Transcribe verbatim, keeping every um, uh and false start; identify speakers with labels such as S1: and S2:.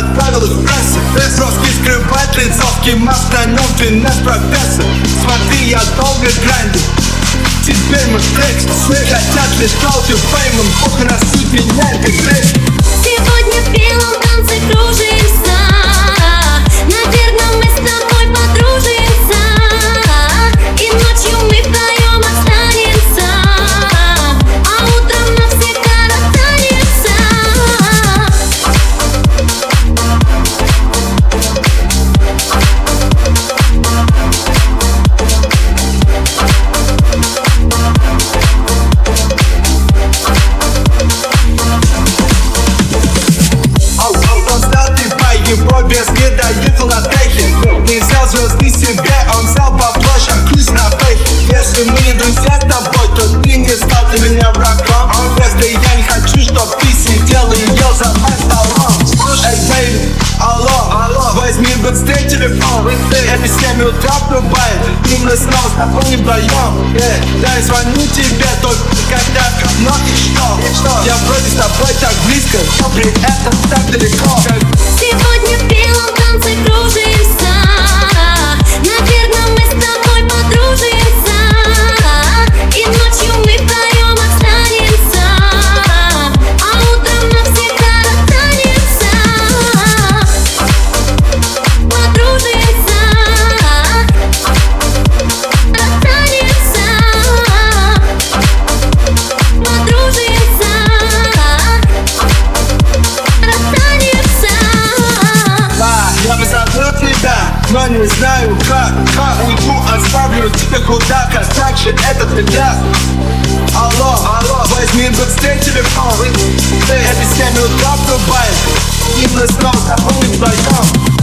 S1: отправил их в прессу. Броски скрывать лицовки, маск на нем двенадцать профессор. Смотри, я долго гранду. Теперь мой текст, все хотят лишь толки феймом. Похуй на суть, меняет как трек.
S2: Сегодня в белом танце кружимся. Наверное, мы с тобой подружимся. И ночью мы вдвоем останемся. А утром навсегда расстанемся.
S1: Его без вида ехал на трехе. Не взял звезды себе, он взял бабло, шагнусь на фейке. Если мы не друзья с тобой, то ты не стал для меня врагом. Если я не хочу, чтоб ты сидел и ел за моим столом. Эй, бейби, алло, алло, возьми быстрее телефон. Это семь утра врубает, и мы снова с тобой не вдвоем. Я звоню тебе только когда говно и что. Я вроде с тобой так близко, но при этом так далеко.
S2: Сегодня в белом танце кружимся. Наверное, мы с тобой подружимся. И ночью мы вдвоем останемся. А утром навсегда расстанемся. Подружимся. Расстанемся. Подружимся. Расстанемся.
S1: Я бы забыл тебя, но не знаю как, как уйду, оставлю тебя куда-то, так же это тебя. Алло, алло, возьми быстрее телефон. Это семь утра врубает, и мы снова с тобой вдвоем.